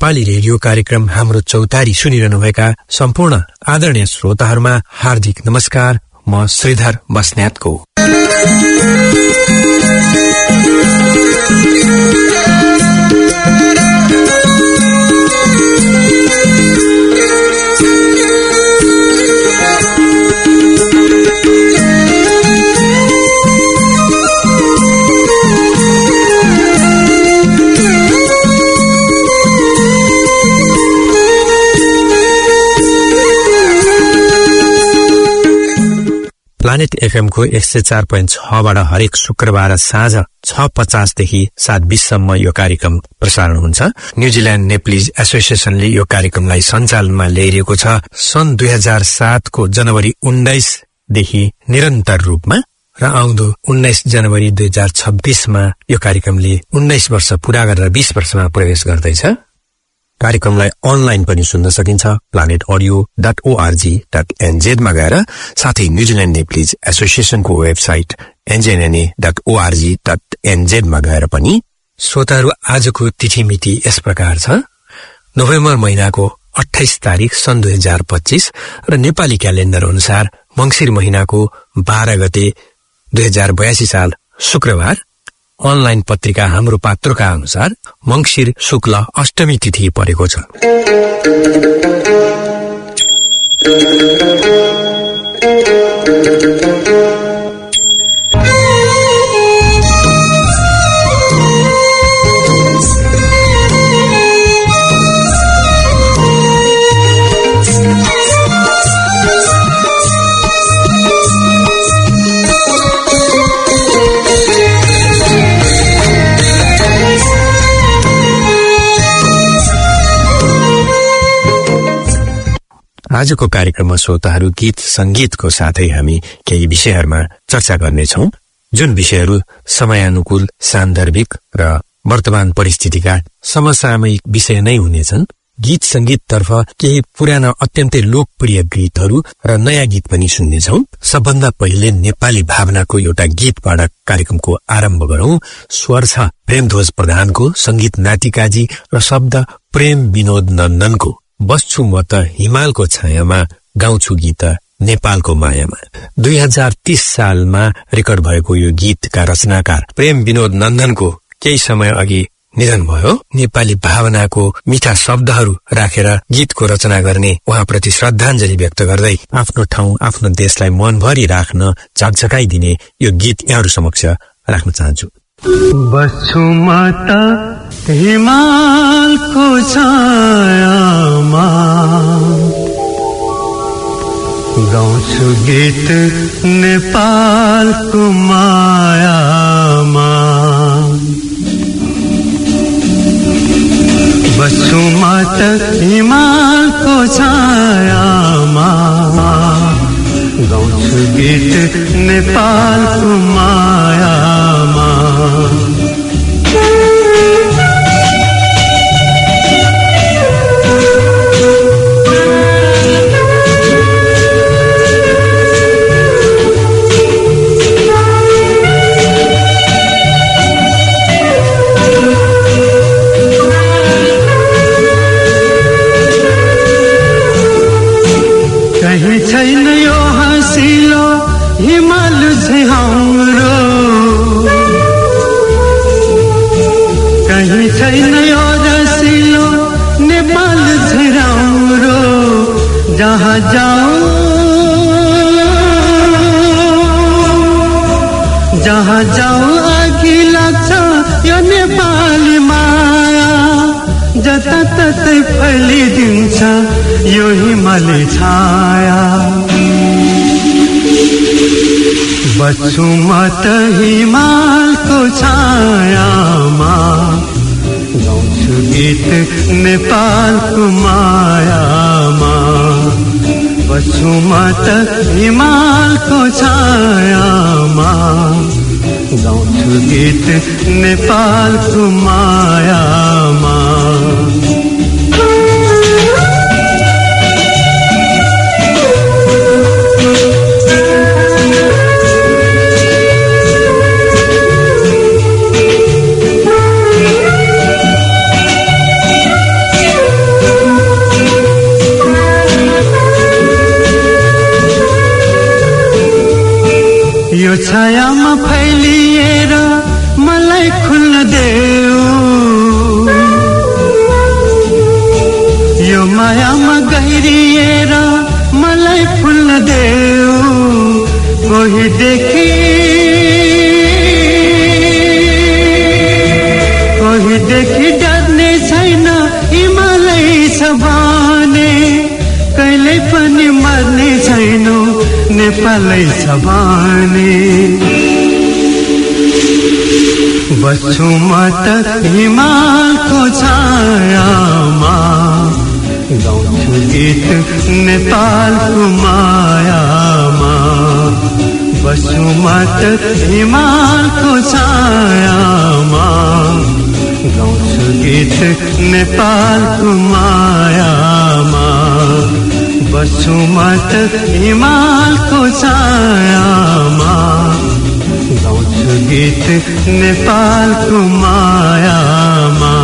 Nepali radio कार्यक्रम हाम्रो चौतारी सुनिरहनुभएका सम्पूर्ण आदरणीय श्रोताहरूमा हार्दिक नमस्कार। म श्रीधर बस्नेतको प्लानेट एफएम को 104.6 बाट हरेक शुक्रबार साँझ 6:50 देखि 7:20 सम्म यो कार्यक्रम प्रसारण हुन्छ। न्यूजील्याण्ड नेप्लिज एसोसिएसनले यो कार्यक्रमलाई सञ्चालनमा ल्याइरहेको छ। सन् 2007 को जनवरी 19 देखि निरन्तर रूपमा र आउँदो 19 जनवरी 2026 मा यो कार्यक्रमले 19 वर्ष पूरा गरेर 20 वर्षमा प्रवेश गर्दैछ। कार्यक्रमलाई अनलाइन पनि सुन्न सकिन्छ planetaudio.org.nz मा गएर, साथै न्यूजील्याण्ड नेप्लिज एसोसिएसनको वेबसाइट njnna.org.nz मा गएर पनि। श्रोताहरू, आजको तिथिमिति यस प्रकार छ। नोभेम्बर महिनाको 28 तारिक सन् 2025 र नेपाली क्यालेण्डर अनुसार मंसिर महिनाको 12 गते 2082 साल शुक्रबार। अनलाइन पत्रिका हाम्रो पात्रोका अनुसार मंसिर शुक्ल अष्टमी तिथि परेको छ। आजको कार्यक्रममा श्रोताहरू गीत संगीतको साथै हामी केही विषयहरूमा चर्चा गर्नेछौं, जुन विषयहरू समयानुकूल, सान्दर्भिक र वर्तमान परिस्थितिका समसामयिक विषय नै हुनेछन्। गीत संगीततर्फ केही पुराना अत्यन्तै लोकप्रिय गीतहरू र नयाँ गीत पनि सुन्नेछौं। सबभन्दा पहिले नेपाली भावनाको एउटा गीतबाट कार्यक्रमको आरम्भ गरौं। स्वर छ प्रेमध्वज प्रधानको, संगीत नातिकाजी र शब्द प्रेम विनोद नन्दनको। बस्छु म त हिमालको छायामा, गाउँछु गीत नेपालको मायामा। 2030 सालमा रेकर्ड भएको यो गीतका रचनाकार प्रेम विनोद नन्दनको केही समय अघि निधन भयो। नेपाली भावनाको मिठा शब्दहरू राखेर गीतको रचना गर्ने उहाँप्रति श्रद्धाञ्जली व्यक्त गर्दै आफ्नो ठाउँ, आफ्नो देशलाई मनभरि राख्न झकझकाइदिने यो गीत यहाँहरू समक्ष राख्न चाहन्छु। बस्छु म त हिमालको छायामा, गाउँछु गीत नेपालको मायामा। बस्छु म त हिमालको छायामा, गाउँछु गीत नेपालको मायामा। कहीं छैन यो हँसिलो हिमाल छै हाम्रो, कहीं छैन यो रसिलो नेपाल छै राम्रो। जहाँ जाऊँ जहाँ जाऊँ अघि लाग्छ यो नेपाली माया, जता ततै फैलिदिन्छ यो हिमाली छाया। बस्छु म त हिमालको छायामा, गाउँछु गीत नेपालको मायामा। बस्छु म त हिमालको छायामा, गाउँछु गीत नेपालको मायामा। छायामा फैलिएर मलाई खुल्न देऊ, यो मायामा गहिरिएर मलाई खुल्न देऊ। कोही देखि डर्ने छैन, हिमालय छ भने कहिल्यै पनि मर्ने छैनौ, नेपालै छ भने। बस्छु म त हिमालको छायामा, गाउँछु गीत नेपालको मायामा। बस्छु म त हिमालको छायामा, गाउँछु गीत नेपालको मायामा। बस्छु म त हिमालको छायामा, गाउँछु गीत नेपालको मायामा।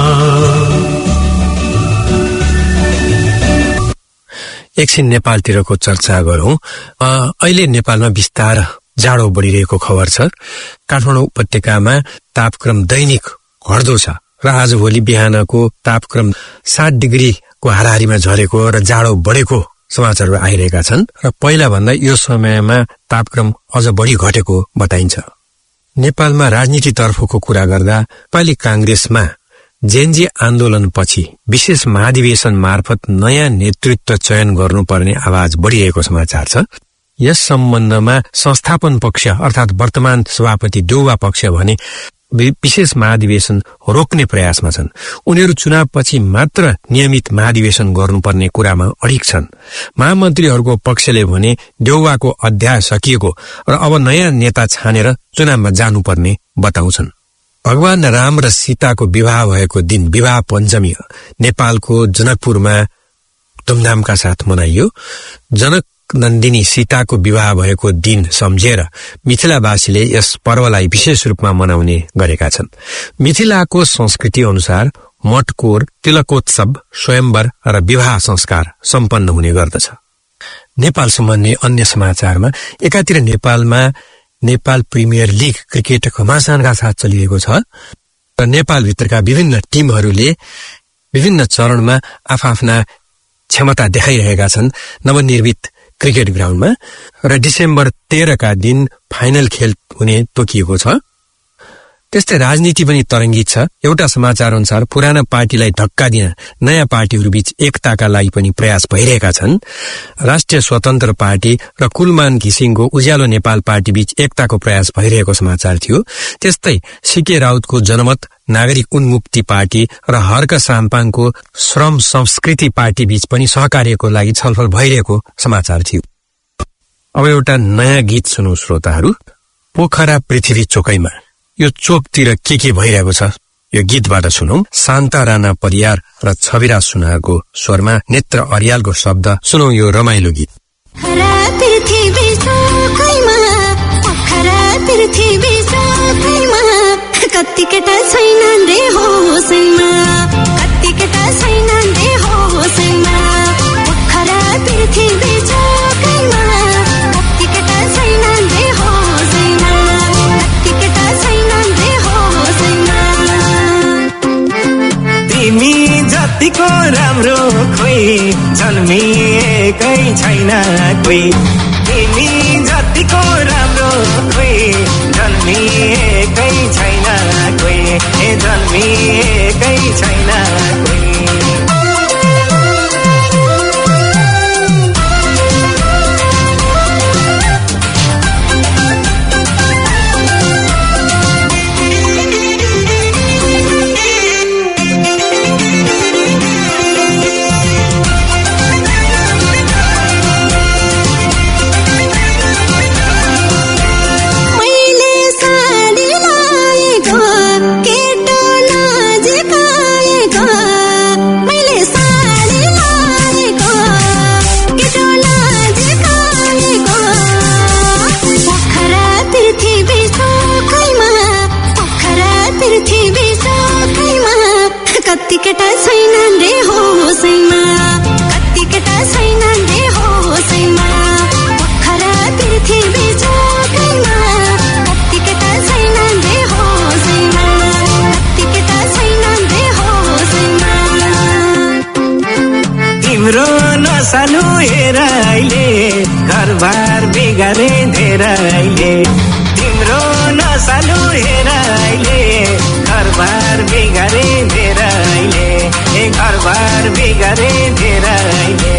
एकछिन नेपालतिरको चर्चा गरौं। अहिले नेपालमा विस्तार जाडो बढिरहेको खबर छ। काठमाडौँ उपत्यकामा तापक्रम दैनिक घट्दो छ र आजभोलि बिहानको तापक्रम 60 डिग्रीको हाराहारीमा झरेको र जाडो बढेको समाचारहरू आइरहेका छन् र पहिला भन्दा यो समयमा तापक्रम अझ बढी घटेको बताइन्छ। नेपालमा राजनीतितर्फको कुरा गर्दा नेपाली कांग्रेसमा जेनजी आन्दोलनपछि विशेष महाधिवेशन मार्फत नयाँ नेतृत्व चयन गर्नुपर्ने आवाज बढिरहेको समाचार छ। यस सम्बन्धमा संस्थापन पक्ष अर्थात वर्तमान सभापति देउवा पक्ष भने विशेष महाधिवेशन रोक्ने प्रयासमा छन्। उनीहरू चुनावपछि मात्र नियमित महाधिवेशन गर्नुपर्ने कुरामा अडिग छन्। महामन्त्रीहरूको पक्षले भने देउवाको अध्याय सकिएको र अब नयाँ नेता छानेर चुनावमा जानुपर्ने बताउँछन्। भगवान राम र सीताको विवाह भएको दिन विवाह पञ्चमी नेपालको जनकपुरमा धुमधामका साथ मनाइयो। जनक नन्दिनी सीताको विवाह भएको दिन सम्झेर मिथिलावासीले यस पर्वलाई विशेष रूपमा मनाउने गरेका छन्। मिथिलाको संस्कृति अनुसार मटकोर, तिलकोत्सव, स्वयंवर र विवाह संस्कार सम्पन्न हुने गर्दछ। नेपाल सम्बन्धी अन्य समाचारमा एकातिर नेपालमा नेपाल प्रिमियर लिग क्रिकेट घमासानका साथ चलिएको छ र नेपालभित्रका विभिन्न टिमहरूले विभिन्न चरणमा आफ्ना क्षमता देखाइरहेका छन् नवनिर्मित क्रिकेट ग्राउन्डमा र डिसेम्बर 13 का दिन फाइनल खेल हुने तोकिएको छ। त्यस्तै राजनीति पनि तरङ्गित छ। एउटा समाचार अनुसार पुराना पार्टीलाई धक्का दिन नयाँ पार्टीहरूबीच एकताका लागि पनि प्रयास भइरहेका छन्। राष्ट्रिय स्वतन्त्र पार्टी र कुलमान घिसिङको उज्यालो नेपाल पार्टी बीच एकताको प्रयास भइरहेको समाचार थियो। त्यस्तै सीके राउतको जनमत नागरिक उन्मुक्ति पार्टी र हर्क साम्पाङको श्रम संस्कृति पार्टी बीच पनि सहकार्यको लागि छलफल भइरहेको समाचार थियो। अब एउटा नयाँ गीत सुनौ श्रोताहरू। पोखरा पृथ्वी चोकैमा यो चोकतिर के भइरहेको छ यो गीतबाट सुनौ। शान्ता राणा परियार र छविराज सुनारको स्वरमा नेत्र अर्यालको शब्द सुनौ यो रमाइलो गीत। कति केटा छैनन् रे होसैमा, कति केटा छैनन् रे होसैमा, पोखरा पृथ्वी चोकैमा, कति केटा छैनन् रे होसैमा, कति केटा छैनन् रे होसैमा। तिमी जतिको राम्रो खोइ जन्मिएकै छैन कोही, तिमी जतिको राम्रो खोइ जन्मिएकै छैन कोही, जन्मिएकै छैन कोही। मैले नसालु हेर अहिले घरबार बिगारे धेरैले तिम्रो नसालु हेर अहिले घरबार बिगारे धेरैले घरबार बिगारे धेरैले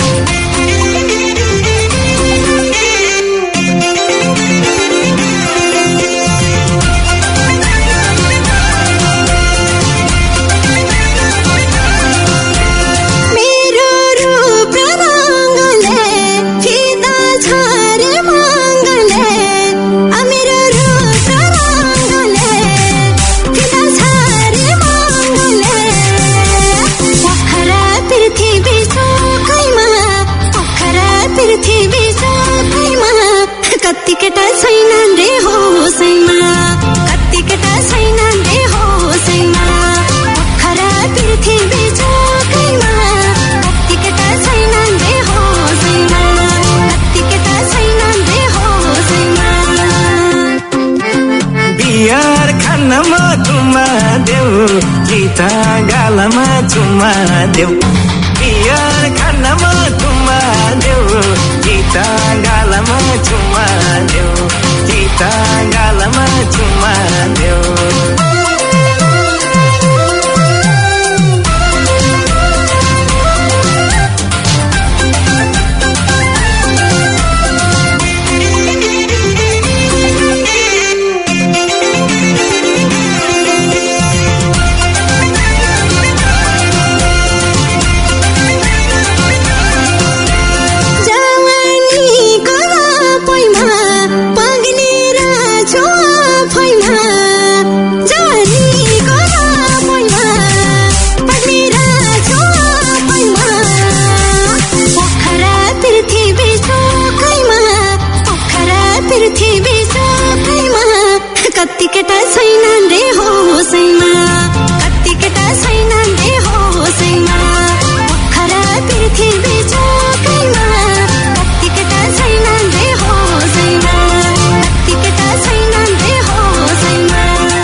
कति केटा छैनन् रे होसैमा कति केटा छैनन् रे होसैमा खरा पृथ्वी चोकैमा कति केटा छैनन् रे होसैमा कति केटा छैनन् रे होसैमा बिहार खानमा चुम्मा देऊ गीता गालामा चुम्मा देऊ बिहार खानमा चुम्मा देऊ गीता गालामा चुम्मा देऊ गीता गालामा चुम्मा देऊ कति केटा छैनन् रे होसैमा कति केटा छैनन् रे होसैमा खरा पृथ्वी चोकैमा कति केटा छैनन् रे होसैमा कति केटा छैनन् रे होसैमा।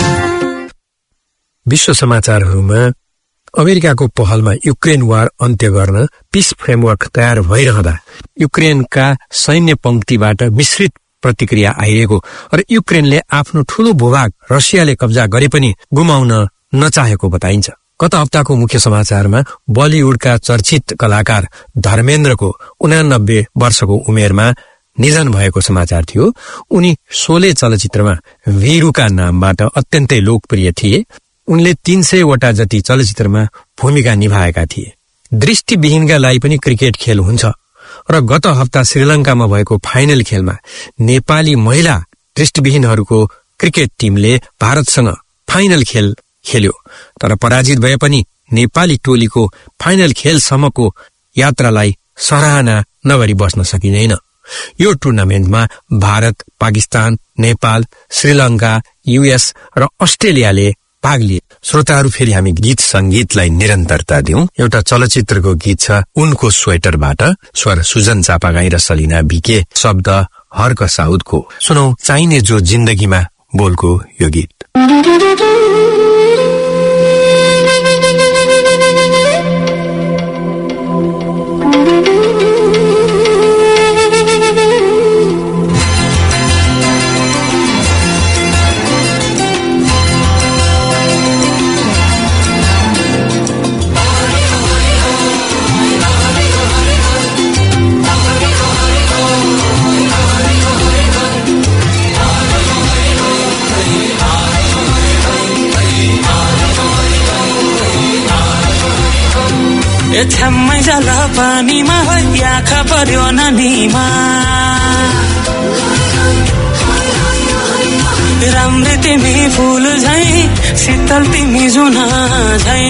विश्व समाचारहरूमा अमेरिकाको पहलमा युक्रेन वार अन्त्य गर्न पीस फ्रेमवर्क तयार भइरहँदा युक्रेनका सैन्य पंक्तिबाट मिश्रित प्रतिक्रिया आइरहेको र युक्रेनले आफ्नो ठूलो भूभाग रसियाले कब्जा गरे पनि गुमाउन नचाहेको बताइन्छ। गत हप्ताको मुख्य समाचारमा बलिउडका चर्चित कलाकार धर्मेन्द्रको 89 वर्षको उमेरमा निधन भएको समाचार थियो। उनी शोले चलचित्रमा वीरुका नामबाट अत्यन्तै लोकप्रिय थिए। उनले 300 वटा जति चलचित्रमा भूमिका निभाएका थिए। दृष्टिविहीनका लागि पनि क्रिकेट खेल हुन्छ र गत हप्ता श्रीलंकामा भएको फाइनल खेलमा नेपाली महिला दृष्टिविहीनहरूको क्रिकेट टिमले भारतसँग फाइनल खेल खेल्यो, तर पराजित भए पनि नेपाली टोलीको फाइनल खेलसम्मको यात्रालाई सराहना नगरी बस्न सकिँदैन। यो टुर्नामेन्टमा भारत, पाकिस्तान, नेपाल, श्रीलंका, युएस र अस्ट्रेलियाले भाग लिए। श्रोताहरू, फेरि हामी गीत संगीतलाई निरन्तरता दिउँ। एउटा चलचित्रको गीत छ उनको स्वेटरबाट। स्वर सुजन चापागाई र सलिना भिके, शब्द हर्क साउदको। सुनौ चाहिने जो जिन्दगीमा बोलको यो गीत। छ्याम्मै जल पानीमा आँखा पर्यो नानीमा, राम्री तिमी फूल झै, शीतल तिमी जुना झै।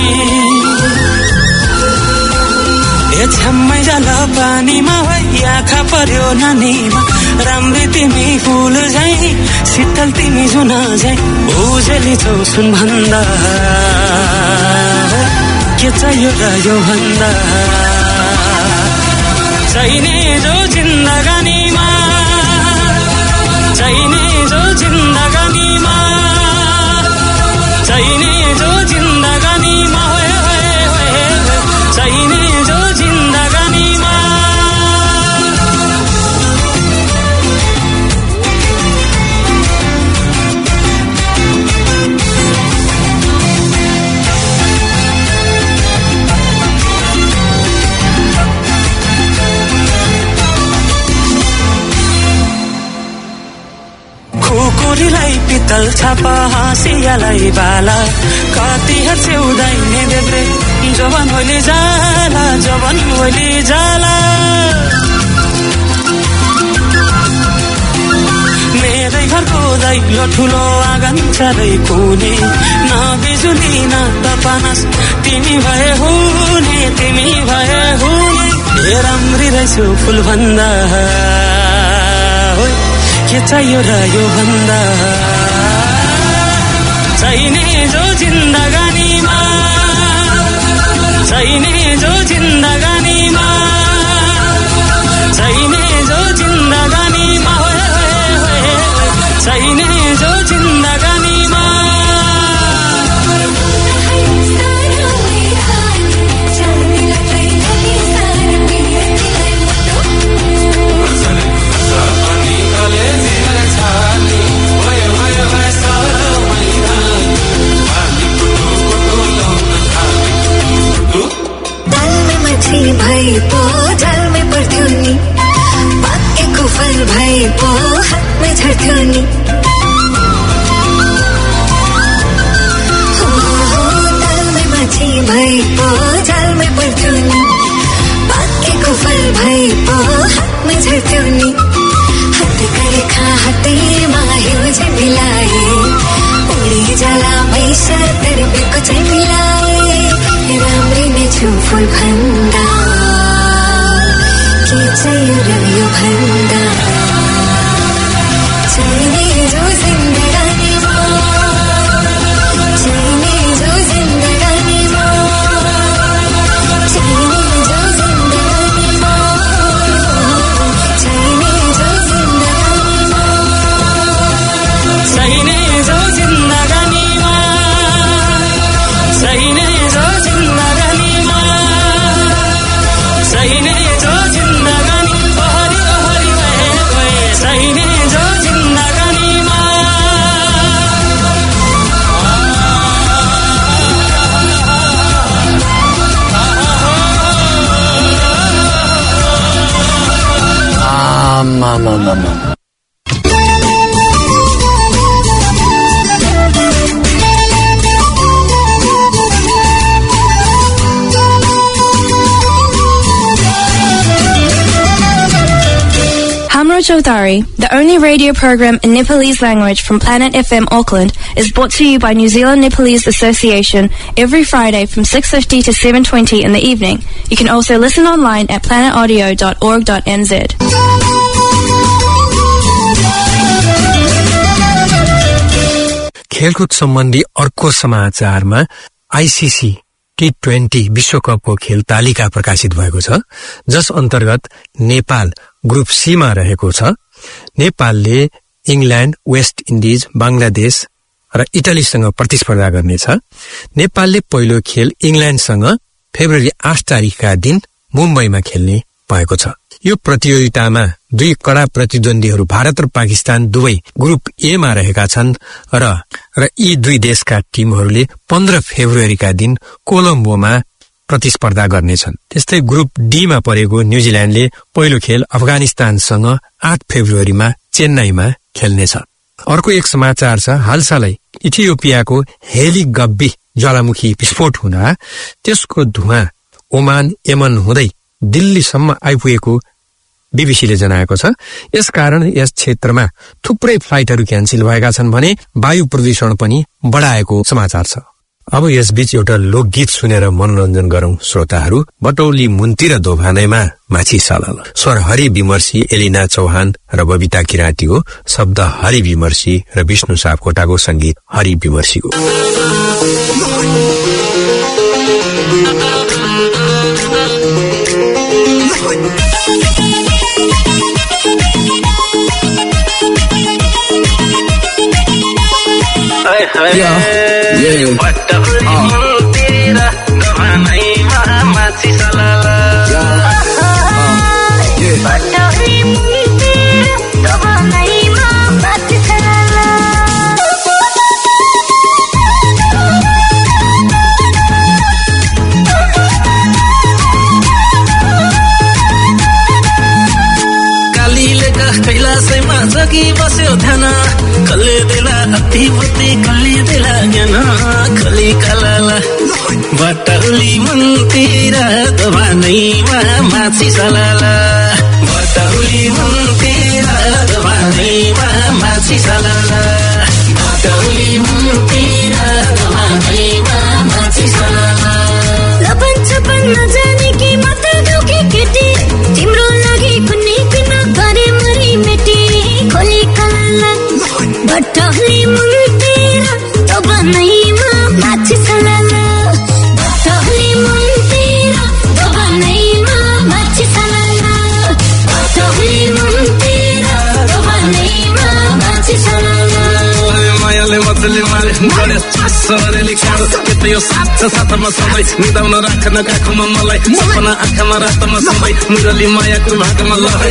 छ्याम्मै जल पानीमा आँखा पर्यो नानीमा, राम्री तिमी फूल झै, शीतल तिमी जुना झै। उजेली छौ सुन भन्दा के चाहियो र यो भन्दा, चाहिने जो जिन्दगानीमा, चाहिने जो जिन्दगानीमा, चाहिने जो जिन्दगानीमा, चाहिने जो जिन्दगानीमा। पितल छापा हाँसियालाई बाला कति हच्याउँदैन देब्रे जवान होली जाला जवान होली जाला मेरै घरको दैलो ठुलो आँगन चारै कुने न बिजुली न तपानस तिमी भए हुने राम्री रहेछु फुल भन्दा के चाहियो र यो भन्दा चाहिने जो जिन्दगानीमा चाहिने जो जिन्दगानीमा चाहिने जो जिन्दगानीमा चाहिने जो जिन्दगानीमा भई पो जलमै पर्थ्यो नि पाकेको फल भई पो हातमै झर्थ्यो नि जलमै माछी भई पो जलमै पर्थ्यो नि पाकेको फल भई पो हातमै झर्थ्यो नि हातै गरेका हातैमा हिउँ चाहिँ मिलाए उडी जाला पैसा तर्बेको चाहिँ मिलाए राम्री नै छु फुल भन्दा के चाहियो र यो भन्दा चाहिने जो जिन्दगानीमा चाहिने जो जिन्दगानीमा चाहिने जो जिन्दगानीमा चाहिने जो जिन्दगानीमा चाहिने जो जिन्दगानीमा चाहिने जो जिन्दगानीमा चाहिने जो जिन्दगानी हरि हरि भए चाहिने जो जिन्दगानीमा Hamro Chaudhary, the only radio program in Nepalese language from Planet FM Auckland, is brought to you by New Zealand Nepalese Association every Friday from 6:50 to 7:20 in the evening. You can also listen online at planetaudio.org.nz. खेलकुद सम्बन्धी अर्को समाचारमा ICC T20 विश्वकपको खेल तालिका प्रकाशित भएको छ, जस अन्तर्गत नेपाल ग्रुप सी मा रहेको छ। नेपालले इंग्ल्यान्ड, वेस्ट इन्डिज, बांग्लादेश र इटालीसँग प्रतिस्पर्धा गर्नेछ। नेपालले पहिलो खेल इंग्ल्यान्डसँग फेब्रुअरी 8 तारिखका दिन मुम्बईमा खेल्ने भएको छ। यो प्रतियोगितामा दुई कडा प्रतिद्वन्दीहरू भारत र पाकिस्तान दुवै ग्रुप ए मा रहेका छन् र यी दुई देशका टिमहरूले 15 फेब्रुअरीका दिन कोलम्बोमा प्रतिस्पर्धा गर्नेछन्। त्यस्तै ग्रुप डी मा परेको न्यूजील्यान्डले पहिलो खेल अफगानिस्तानसँग 8 फेब्रुअरीमा चेन्नईमा खेल्नेछ। अर्को एक समाचार छ, हालसालै इथियोपियाको हेली गब्बी ज्वालामुखी विस्फोट हुँदा त्यसको धुवाँ ओमान, यमन हुँदै दिल्लीसम्म आइपुगेको बीबीसीले जनाएको छ। यसकारण यस क्षेत्रमा थुप्रै फ्लाइटहरू क्यान्सल भएका छन् भने वायु प्रदूषण पनि बढाएको समाचार छ। अब यसबीच एउटा लोकगीत सुनेर मनोरञ्जन गरौं श्रोताहरू। बटौली मुन्ती र दोभानैमा माछी सालल, स्वर हरि विमर्शी एलिना चौहान र बबिता किराँती हो, शब्द हरि विमर्शी र विष्णु सापकोटाको संगीत हरि विमर्शीको। कैलाशैमा लागि बस्यो ध्यान कसले देला अति बुद्धि कसले देला ज्ञान खली कलाला बटौली मुन्तिर दबानैमा माछी सलाला बटौली मुन्तिर दबानैमा माछी सलाला बटौली मुन्तिर दबानैमा माछी सलाला लपन छपन नजाने कि मात्र गाउँकी केटी तिम्रो लागि कुनै किन गरे मरी मेटी खोली कलाला बटौली मुन्तिर दबानैमा माछी सलाला बटौली मुन्तिर दबानैमा माछी सलाला बटौली मुन्तिर दबानैमा माछी सलाला मायाले मजले मारे गरे छसरे लेख्यारो के यो साथ साथमा सबै निदाउन राख्न काखमा मलाई सपना आँखामा रातमा सबै मुरली मायाको भागमा लहै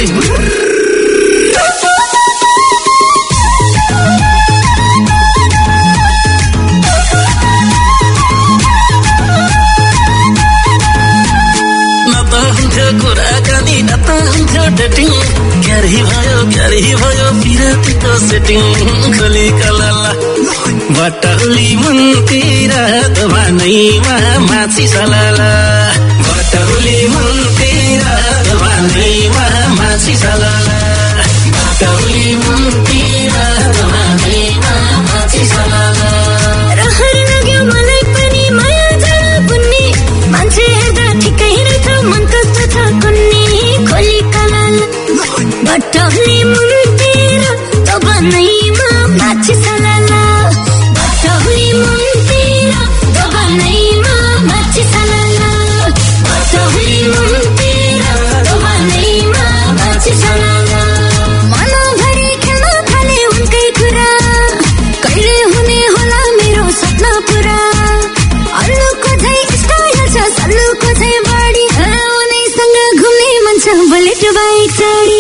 कुराकानी नत हुन्थ्यो डेटिङ क्यारी भयो पिरातीको सेटिङ खोली कलाला बटौली मुन्तिर दबानैमा माछी सलाला बटौली मुन्तिर दबानैमा माछी सलाला बटौली मुन्तिर दबानैमा माछी सलाला रहर लाग्यो मलाई पनि माया जाडा बुन्नी मान्छे हेर्दा ठिकै रहेछ मन कस्तो छ कुन्नी खोली कलाला बटौली मुन्तिर दबानैमा माछी सलाला बटौली मुन्तिर दबानैमा माछी सलाला बटौली मुन्तिर दबानैमा माछी सलाला मनभरि खेल्न थाले उनकै कुरा कहिले हुने होला मेरो सपना पुरा अल्लुको झै स्टाइल छ सल्लुको झै बढी उनैसँग घुम्ने मन छ बुलेट बाइक चढी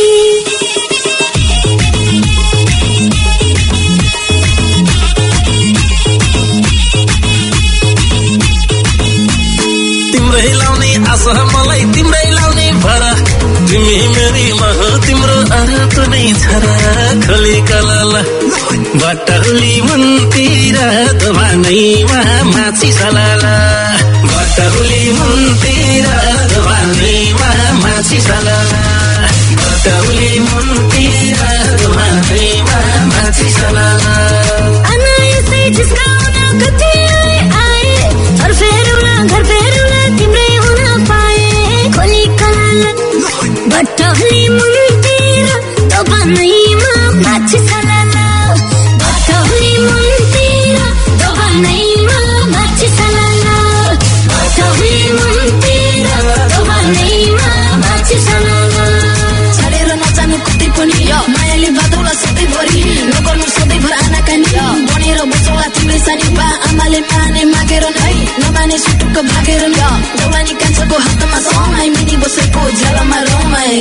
तिम्रै लाउने आशा मलाई तिम्रै लाउने भरा तिमी मेरी मह तिम्रो अर्थ नै छरा खोली कलाला बटौली मुन्तिर दबानैमा माछी सलाला बटौली मुन्तिर दबानैमा माछी सलाला बटौली मुन्तिर दबानैमा माछी सलाला अनायसै जिस्काउन कति आए घर फेरुला तिम्रै हुन पाए खोली कलाला बटौली मुन्तिर दबानैमा माछी सलाला बटौली मुन्तिर दबानैमा माछी सलाला बटौली मुन्तिर दबानैमा माछी सलाला छडेर नजानु कतै पनि मायाले बादौला सधैँभरि नगर्नु सधैँभर आनाकानी बनेर बचाउला तिम्रै सानी बा आमाले माने मागेर नै नमाने सुटुक्क भागेर न जवानी कान्छको हातमा समाई मिनी बसेको झ्यालमा रमाए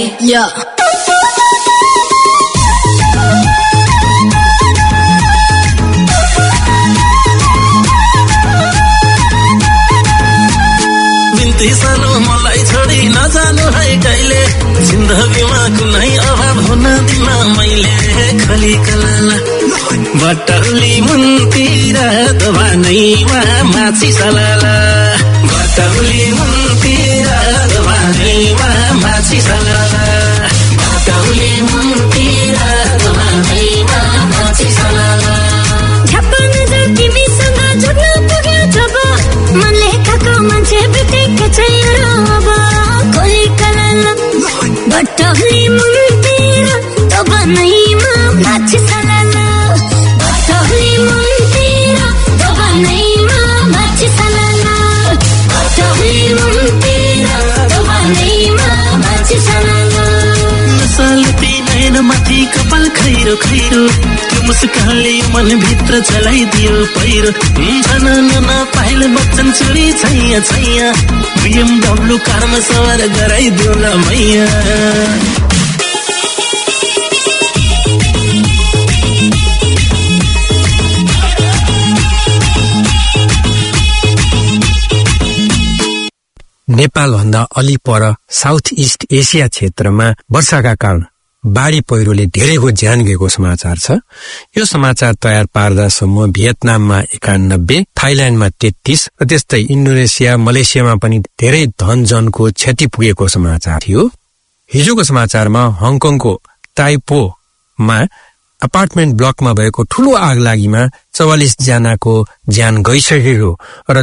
बिन्ती सानो मलाई छोडी नजानु है कहिले जिन्दगीमा कुनै अभाव हुन दिन मैले खोली कलाला बटौली मुन्तिर दबानैमा माछी सलाला बटौली मुन्तिर दबानैमा माछी सलाला बटौली मुन्तिर दबानैमा माछी सलाला झप्पा नजर तिमीसँग जुट्न पुग्यो जब मनले खाएको मान्छे बितेको छैन र अब खोली कलाला बटौली मुन्तिर दबानैमा माछी सलाला बटौली मुन्तिर दबानैमा माछी सलाला बटौली मुन्तिर दबानैमा माछी सलाला नसालती नयन माथि कपाल खैरो खैरो त्यो मुस्कानले मनभित्र चलाइदियो पहिरो भन न पाइल बच्चन छोरी छैया छैया BMW कारमा सवार गराइदियो ल मैया नेपालभन्दा अलि पर साउथ इस्ट एसिया क्षेत्रमा वर्षाका कारण बाढी पहिरोले धेरैको ज्यान गएको समाचार छ। यो समाचार तयार पार्दासम्म भियतनाममा 91, थाइल्याण्डमा 33 र त्यस्तै इन्डोनेसिया, मलेसियामा पनि धेरै धनजनको क्षति पुगेको समाचार थियो। हिजोको समाचारमा हङकङको ताइपोमा अपार्टमेन्ट ब्लकमा भएको ठूलो आगलागीमा 44 जनाको ज्यान गइसकेको र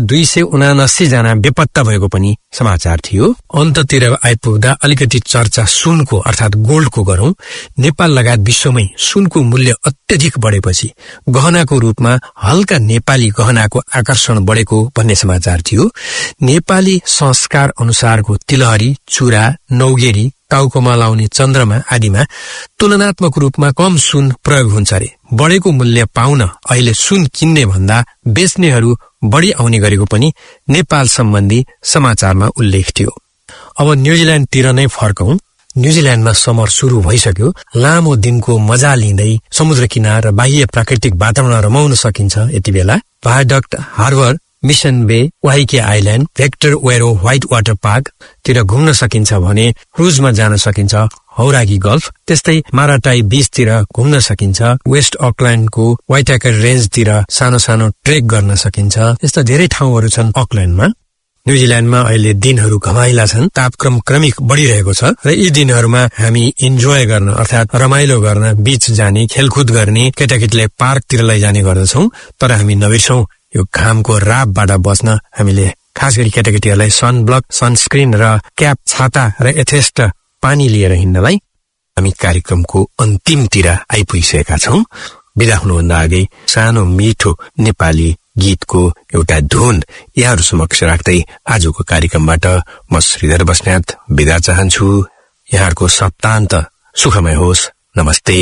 279 जना बेपत्ता भएको पनि समाचार थियो। अन्ततिर आइपुग्दा अलिकति चर्चा सुनको अर्थात गोल्डको गरौं। नेपाल लगायत विश्वमै सुनको मूल्य अत्यधिक बढेपछि गहनाको रूपमा हल्का नेपाली गहनाको आकर्षण बढेको भन्ने समाचार थियो। नेपाली संस्कार अनुसारको तिलहरी, चूरा, नौगेरी, टाउकोमा लाउने चन्द्रमा आदिमा तुलनात्मक रूपमा कम सुन प्रयोग हुन्छ रे। बढेको मूल्य पाउन अहिले सुन किन्ने भन्दा बेच्नेहरू बढी आउने गरेको पनि नेपाल सम्बन्धी समाचारमा उल्लेख थियो। अब न्यूजील्याण्डतिर नै फर्कौं। न्यूजील्याण्डमा समर सुरु भइसक्यो। लामो दिनको मजा लिँदै समुद्र किनार र बाह्य प्राकृतिक वातावरण रमाउन सकिन्छ। यति बेला भायाडक्ट Harbour, Mission Bay, Waiheke Island, Vector Wero White Water Park तिर घुम्न सकिन्छ भने क्रुजमा जान सकिन्छ। हौरागी गल्फ, त्यस्तै माराटाई बीचतिर घुम्न सकिन्छ। वेस्ट अकल्याण्डको वाइटाकर रेन्जतिर सानो सानो ट्रेक गर्न सकिन्छ। यस्ता धेरै ठाउँहरू छन् अकल्याण्डमा। न्यूजील्याण्डमा अहिले दिनहरू घमाइला छन्। तापक्रम क्रमिक बढ़िरहेको छ र यी दिनहरूमा हामी इन्जोय गर्न अर्थात रमाइलो गर्न बीच जाने, खेलकुद गर्ने, केटाकेटीलाई पार्कतिर लैजाने गर्दछौं। तर हामी नबिर्सौं यो घामको रापबाट बच्न हामीले खास गरी केटाकेटीहरूलाई सनब्लक, सनस्क्रिन र क्याप, छाता र यथेष्ट पानी लिएर हिँड्नलाई। हामी कार्यक्रमको अन्तिमतिर आइपुगिसकेका छौं। बिदा हुनुभन्दा अघि सानो मिठो नेपाली गीतको एउटा धुन यहाँहरू समक्ष राख्दै आजको कार्यक्रमबाट म श्रीधर बस्नेत बिदा चाहन्छु। यहाँहरूको सप्ताहन्त सुखमय होस्। नमस्ते।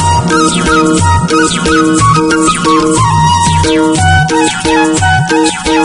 Thank you.